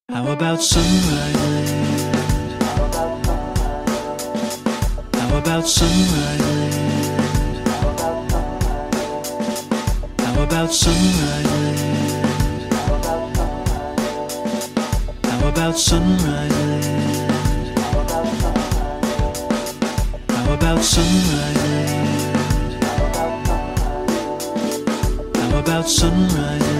How about Sunrise Land? How about Sunrise Land? How about Sunrise Land? How about Sunrise Land? How about Sunrise Land? How about Sunrise Land?